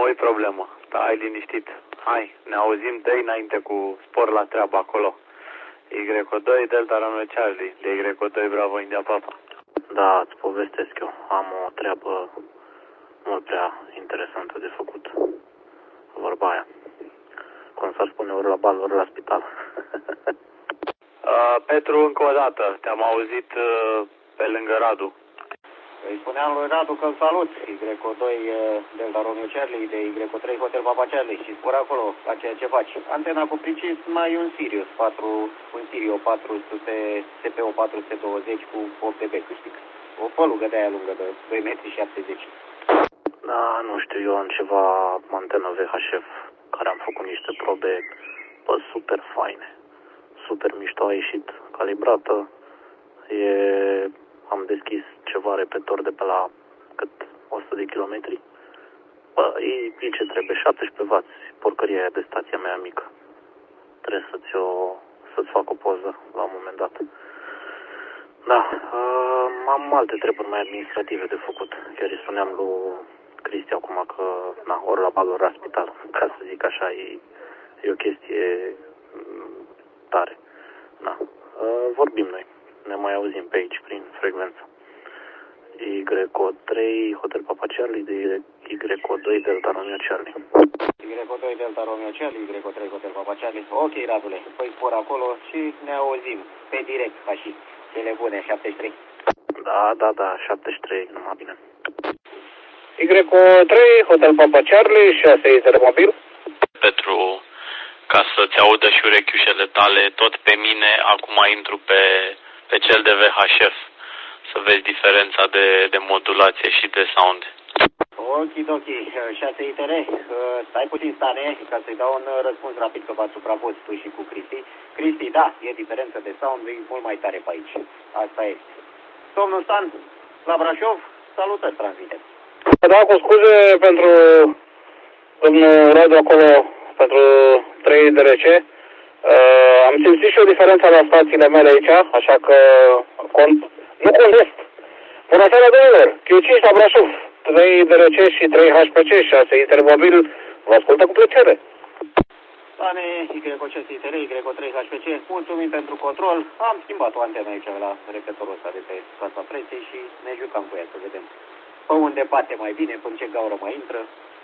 e problemă. Da, ai liniștit. Hai, ne auzim, dă înainte cu spor la treabă acolo. Y2, Delta Romeo Charlie, de Y2, Bravo, India, Papa. Da, îți povestesc eu. Am o treabă mult prea interesantă de făcut. Vorba aia. Cum s-ar spune, ori la bal, ori la spital. Petru, încă o dată, te-am auzit pe lângă Radu. Îi spuneam lui Radu că-l salut, Y2 Delta Romeo Charlie, de Y3 Hotel Papa Charlie, și spor acolo la ceea ce faci. Antena cu pricis, mai un Sirius 4, un Sirio 400, SPO 420 cu 8 dB câștig. O pălugă de aia lungă de 2,70 m. Da, nu știu, eu am ceva antenă VHF, care am făcut niște probe, super faine. Super mișto, a ieșit calibrată. Am deschis ceva repetitor de pe la cât 100 de kilometri. E ce trebuie, 17W, porcăria aia de stația mea mică. Trebuie să-ți fac o poză la un moment dat. Da, am alte treburi mai administrative de făcut. Chiar îi spuneam lui Cristi acum că, ori la bal, ori la spital, ca să zic așa, e o chestie tare. Da, vorbim noi. Ne mai auzim pe aici, prin frecvență. Y3 Hotel Papa Charlie, de Y2 Delta Romeo Charlie. Y2 Delta Romeo Charlie, Y3 Hotel Papa Charlie. Ok, Radule, păi spor acolo și ne auzim pe direct, ca și cele bune, 73. Da, 73, numai bine. Y3 Hotel Papa Charlie, 6 Eter mobil. Petru, ca să-ți audă și urechiușele tale, tot pe mine, acum intru pe cel de VHF, să vezi diferența de modulație și de sound. Ok, 6 ITR, stai puțin, Stane, ca să-i dau un răspuns rapid, că v-ați suprapus tu și cu Cristi. Cristi, da, e diferență de sound, e mult mai tare pe aici. Asta e. Domnul Stan, la Brașov, salutări transmite. Da, cu scuze pentru domnul Radu acolo, pentru 3 DRC. Am simțit și o diferență la stațiile mele aici, așa că nu contest. Bună seara, domnilor! Q5 la Brașov, 3 DRC și 3 HPC, 6 intermobil, vă ascultă cu plăcere. Stane, Y6 ITR, Y3 HPC, mulțumim pentru control. Am schimbat o antenă aici la repetitorul ăsta de pe casa presei și ne jucam cu ea să vedem pe unde bate mai bine, până ce gaură mai intră.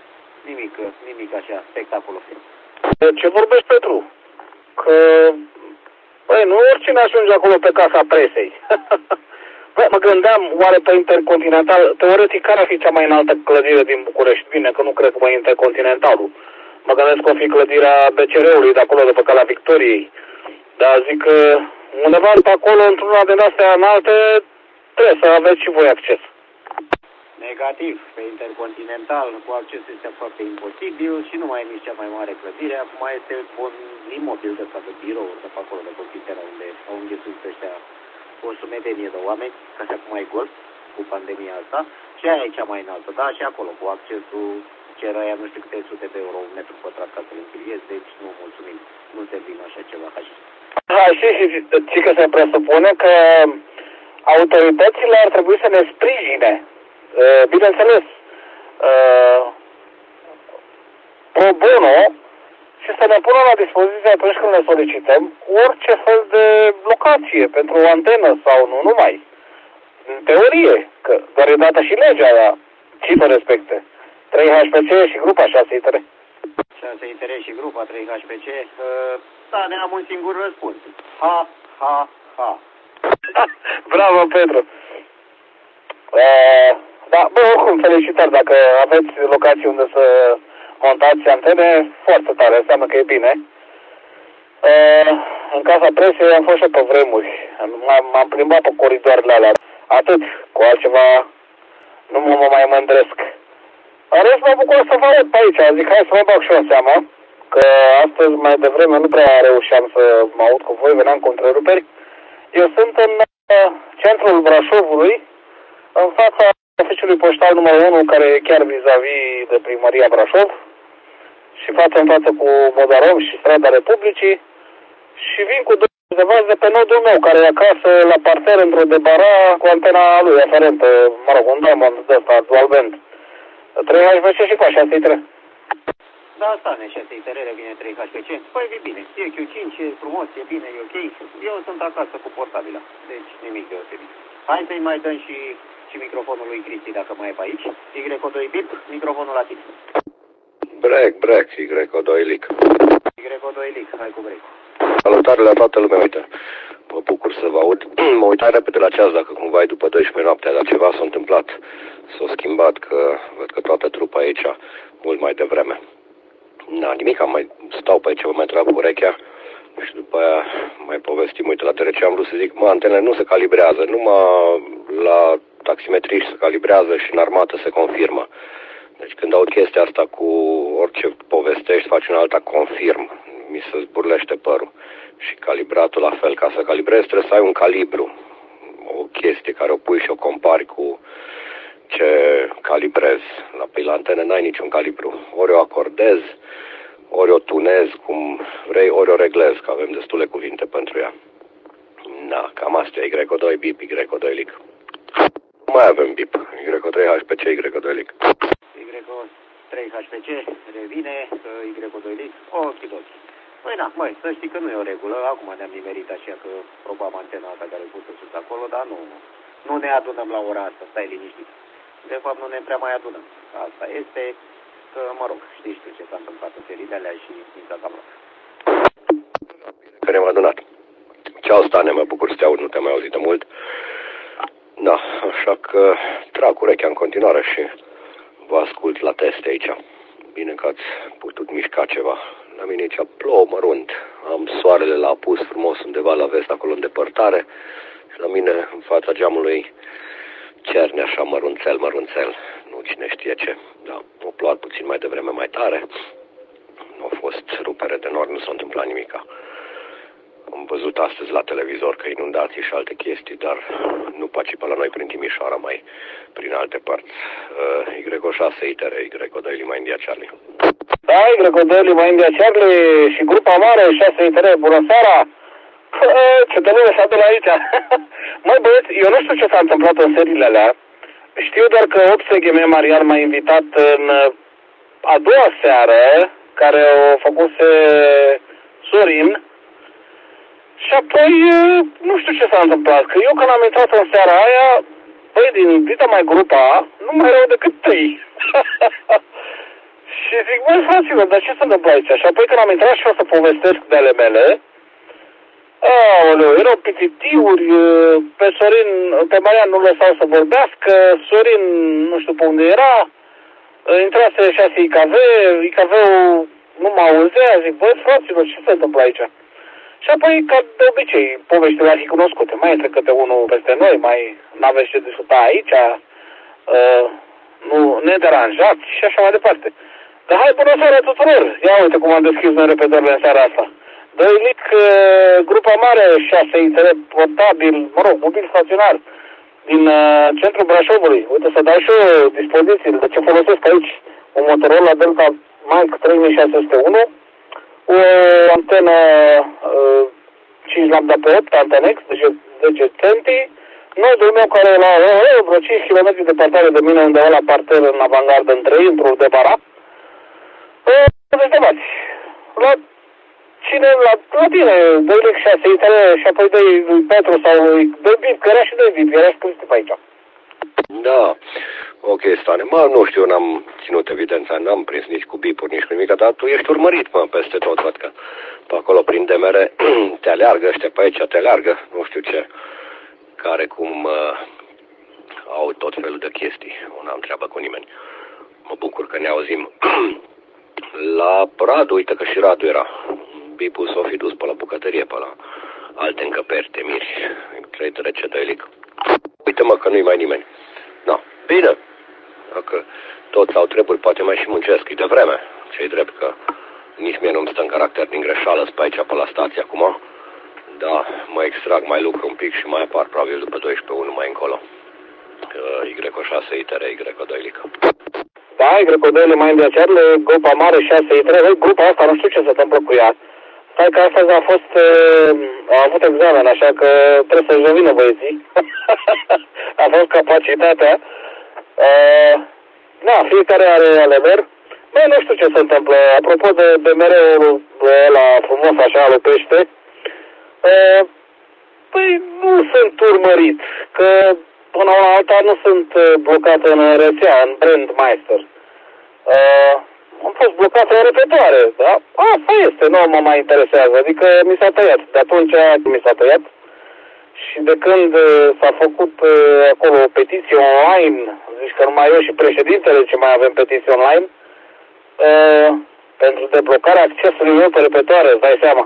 Nimic așa, spectaculos. Ce vorbești, Petru? Că, nu oricine ajunge acolo pe casa presei. Mă gândeam, oare pe Intercontinental, teoretic, care ar fi cea mai înaltă clădire din București? Bine, că nu cred că mai Intercontinentalul. Mă gândesc că o fi clădirea BCR-ului de acolo, de pe calea Victoriei. Dar zic că undeva pe acolo, într-una din astea înalte, trebuie să aveți și voi acces. Negativ, pe Intercontinental, cu accesul este foarte imposibil și nu mai e nici cea mai mare clădire. Acum este un imobil de ăsta de birouri de pe acolo, de Confitera, unde au înghesuit ăștia o sumedenie de oameni, așa cum ai gol, cu pandemia asta. Și aia e cea mai înaltă, da, și acolo, cu accesul, cer aia nu știu câte sute de euro un metru pătrat ca să-l închiriezi, deci nu mulțumim, nu se vine așa ceva ca și. Da, și că se presupune că autoritățile ar trebui să ne sprijine. Bineînțeles, pro bono, și să ne pună la dispoziție atunci când le solicităm orice fel de locație pentru o antenă sau nu numai. În teorie, că doar e dată și legea aia, ce să respecte. 3 HPC și grupa 6 ITR. 6 ITR și grupa 3 HPC, da, ne am un singur răspuns. Ha. Bravo, Petru. Da, oricum, felicitări dacă aveți locații unde să montați antene, foarte tare, înseamnă că e bine. În casa presei am fost și pe vremuri, m-am plimbat pe coridoarele alea, atât, cu altceva nu mă mai mândresc. În rest mă bucur să vă aud pe aici, zic hai să mă bag și eu în seama, că astăzi mai devreme nu prea reușeam să mă aud cu voi, veneam cu întreruperi. Eu sunt în centrul Brașovului, în fața oficiului poștal numărul 1, care e chiar vis-a-vis de primăria Brașov, și față în față cu Modarov și strada Republicii, și vin cu de vaz de pe nodul meu, care e acasă la parter într-o debara cu antena lui aferentă, un diamond de ăsta, dual band. 3 HVC și cu așa, 6 3. Da, asta ne și ITR vine 3 HPC. Păi e bine, e Q5, e frumos, e bine, e ok. Eu sunt acasă cu portabila, deci nimic deosebit. Hai să-i mai dăm și microfonul lui Cristi, dacă mai e pe aici. Y2 bip, microfonul la tine. Break, Y2 lic. Y2 lic, hai cu break. Salutare la toată lumea, uite. Mă bucur să vă aud. Mă uitam repede la ceas dacă cumva e după 12 noaptea, dar ceva s-a întâmplat. S-a schimbat, că văd că toată trupa e aici mult mai devreme. Na, nimic, am mai stau pe aici, vă mai trag urechea și după aia mai povestim. Uite, la TRC am vrut să zic, antenele nu se calibrează, numai la taximetriști se calibrează și în armată se confirmă. Deci când aud chestia asta cu orice povestești, faci un alta, confirm, mi se zburlește părul. Și calibratul la fel, ca să calibrezi trebuie să ai un calibru, o chestie care o pui și o compari cu ce calibrezi. La antene n-ai niciun calibru, ori o acordezi, ori o tunezi cum vrei, ori o reglezi, că avem destule cuvinte pentru ea. Da, cam asta e Y2 bip, Y2 lic. Mai avem bip, Y3 HPC, Y2 lic. Y3 HPC, revine, Y2 lic, ochidochi. Păi na, măi, să știi că nu e o regulă, acum ne-am nimerit așa că probam antena asta care e pusă sus acolo, dar nu ne adunăm la ora asta, stai liniștit. De fapt nu ne prea mai adunăm. Asta este că, mă rog, știi tu ce s-a întâmplat în serile alea și mi s-a cam luat. Că ne-am adunat. Ceau, Stane, mă bucur să te aud, nu te-am mai auzit de mult. Da, așa că trag urechea în continuare și vă ascult la teste aici. Bine că ați putut mișca ceva. La mine aici plouă mărunt. Am soarele la apus frumos undeva la vest, acolo în depărtare. Și la mine, în fața geamului, cerne așa mărunțel. Nu cine știe ce. Da, o plouat puțin mai devreme mai tare. Nu a fost rupere de nori, nu s-a întâmplat nimica. Am văzut astăzi la televizor că inundații și alte chestii, dar nu paci pe la noi prin Timișoara, mai prin alte părți. Y6 ITR, Y2 Lima India Charlie. Da, Y2 Lima India Charlie și grupa mare 6 ITR, bună seara! Ce de lume s-a la aici! Măi băieți, eu nu știu ce s-a întâmplat în seriile alea. Știu doar că OPSGM Marian m-a invitat în a doua seară, care o făcuse Sorin. Și apoi, nu știu ce s-a întâmplat, că eu când am intrat în seara aia, băi, din dita mai grupa, nu mai erau decât 3. Și zic, băi, fraților, dar ce se întâmplă aici? Și apoi când am intrat și o să povestesc de ale mele, aoleu, erau pititiuri, pe Sorin, pe Marian nu lăsau să vorbească, Sorin nu știu pe unde era, intrase 6 IKV-ul nu mă auzea, zic, băi, fraților, ce se întâmplă aici? Și apoi, ca de obicei, poveștile ar fi cunoscute. Mai intră câte unul peste noi, mai n-aveți ce discuta aici, nu ne deranjați și așa mai departe. Dar hai, bună seara tuturor! Ia uite cum am deschis noi repetările în seara asta. Dăilic, grupa mare 6 ITR portabil, mă rog, mobil staționar, din centrul Brașovului. Uite, să dau și eu dispozițiile de ce folosesc aici. Un Motorola Delta Mic 3601, o antenă 5 lambda pe 8, Antenex, deci 10 centi. Nodul meu care e la vreo 5 km departare de mine, undeva la parter în avangardă în 3, într-un de barat. Deci debați. La cine? La tine, Dăilic 6 ITR și apoi 2 Petru sau 2 bip, că era și 2 bip, era scris pe aici. Da, ok, Stane. Mă, nu știu, n-am ținut evidența, n-am prins nici cu bipuri, nici cu nimic, dar tu ești urmărit, mă, peste tot, văd că pe acolo prin DMR te aleargă, ăștia pe aici te aleargă, nu știu ce, care cum au tot felul de chestii, nu am treabă cu nimeni. Mă bucur că ne auzim. La Radu, uite că și Radu era. Bipul s-o fi dus pe la bucătărie, pe la alte încăperi, temiri, cred trece Dăilic. Uite-mă că nu-i mai nimeni. No, bine. Dacă toți au treburi, poate mai și muncesc. E de vreme. Ce-i drept că nici mie nu-mi stă în caracter din greșeală pe aici, pe la stație acum. Da, mă extrag, mai lucru un pic și mai apar probabil după 12.1 mai încolo. Y6 ITR, Y2 lic. Da, Y2 mai India Charlie, grupa mare 6 ITR. Grupa asta nu știu ce se întâmplă cu ea. Stai că astăzi a avut examen, așa că trebuie să-și revină băieții. A fost capacitatea. Da, fiecare are ale lor. Băi, nu știu ce se întâmplă. Apropo de BMR-ul ăla frumos așa, lui Pește, păi nu sunt urmărit, că până la alta nu sunt blocat în rețea, în Brandmeister. Am fost blocat în repetoare, da? Asta este, nu mă mai interesează, adică mi s-a tăiat. De atunci mi s-a tăiat și de când s-a făcut acolo o petiție online, zici că numai eu și președintele ce mai avem petiție online, pentru deblocarea accesului meu pe repetoare, îți dai seama.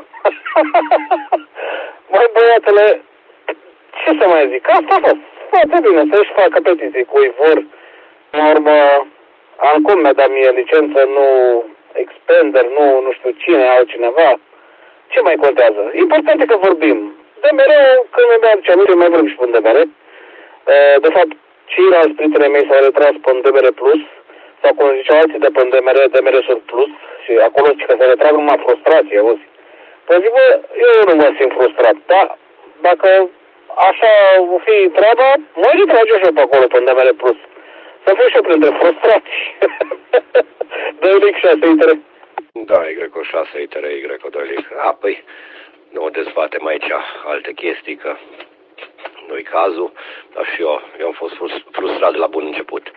Măi, băiatele, ce să mai zic? Asta a fost foarte bine, să-și facă petiții cu ei vor. În urmă, Alcom mi-a dat mie licență, nu Expander, nu știu cine, altcineva. Ce mai contează? Important e că vorbim. DMR, când mi-a dat aminte, mai vorbim și pe DMR. De fapt, ceilalți prietenii mei s-au retras pe DMR Plus, sau cum ziceau alții de pe DMR Surplus, și acolo zice că se retrag numai frustrație, auzi. Păi zic, bă, eu nu mă simt frustrat, dar dacă așa o fi treaba, mă retrage și eu pe acolo pe DMR Plus. Să fiu și eu printre frustrați. Dă-i 6 itere. Da, Y6 itere, Y2. Păi, nu o dezbatem aici alte chestii, că nu-i cazul, dar și eu am fost frustrat de la bun început.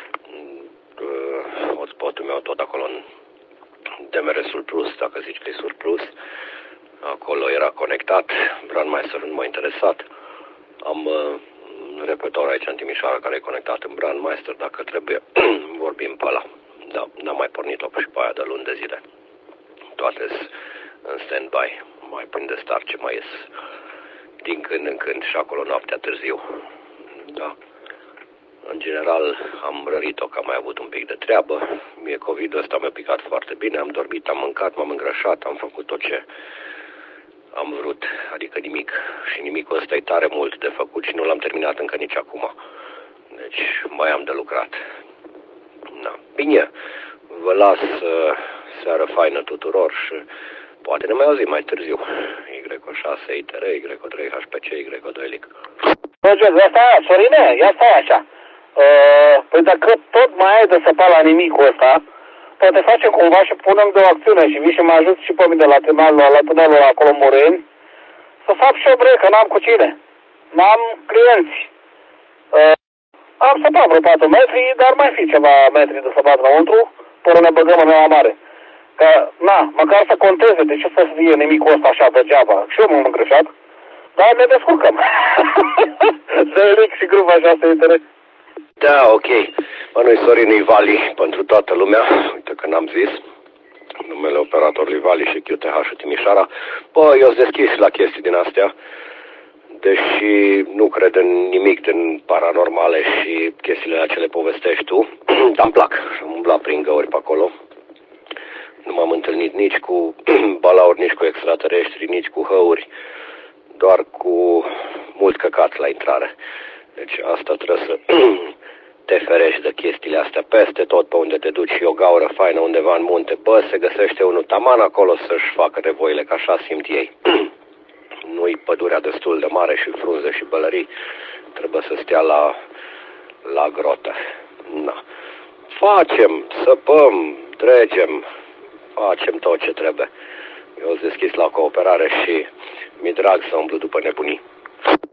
Hotspotul meu tot acolo în DMR Surplus, dacă zici că e Surplus, acolo era conectat, Brandmeister nu m-a interesat. Am repetor aici în Timișoara care e conectat în Brandmeister, dacă trebuie vorbim pe ăla. Da, n-am mai pornit-o și pe aia de luni de zile. Toate în stand-by, mai plin de start ce mai ies din când în când și acolo noaptea târziu. Da. În general am rărit-o că am mai avut un pic de treabă. Mie COVID-ul ăsta mi-a picat foarte bine, am dormit, am mâncat, m-am îngrășat, am făcut tot ce am vrut, adică nimic. Și nimicul ăsta e tare mult de făcut și nu l-am terminat încă nici acum. Deci mai am de lucrat. Da. Bine, vă las seară faină tuturor și poate ne mai auzim mai târziu. Y6 ITR, Y3 HPC, Y2 LIC. Roger, ia stai, Sorine, ia stai așa. Păi dacă tot mai ai de săpat la nimicul ăsta, poate facem cumva și punem de o acțiune și vii și mă ajut și pe mine la tunelul acolo Moreni, să fac și o brecă, n-am cu cine. N-am clienți. Am săpat vreo 4 metri, dar mai fi ceva metri de săpat înăuntru, până ne băgăm în ea mare. Că, na, măcar să conteze, de ce să fie nimicul ăsta așa degeaba. Și eu m-am îngreșat, dar ne descurcăm. Zelic și grupa așa se interese. Da, ok. Mă, nu-i Sorin Ivali pentru toată lumea. Uite că n-am zis. Numele operatorului Vali și QTH și Timișoara. Bă, eu sunt deschis la chestii din astea. Deși nu cred în nimic din paranormale și chestiile la ce le povestești tu. Dar îmi plac. Am umblat prin găuri pe acolo. Nu m-am întâlnit nici cu balauri, nici cu extraterestri, nici cu hăuri. Doar cu mult căcat la intrare. Deci asta trebuie să te ferești de chestiile astea peste tot pe unde te duci și o gaură faină undeva în munte. Bă, se găsește unul taman acolo să-și facă nevoile, că așa simt ei. Nu-i pădurea destul de mare și frunze și bălării. Trebuie să stea la grotă. Na. Facem, săpăm, dregem, facem tot ce trebuie. Eu sunt deschis la cooperare și mi-e drag să umblu după nebunii.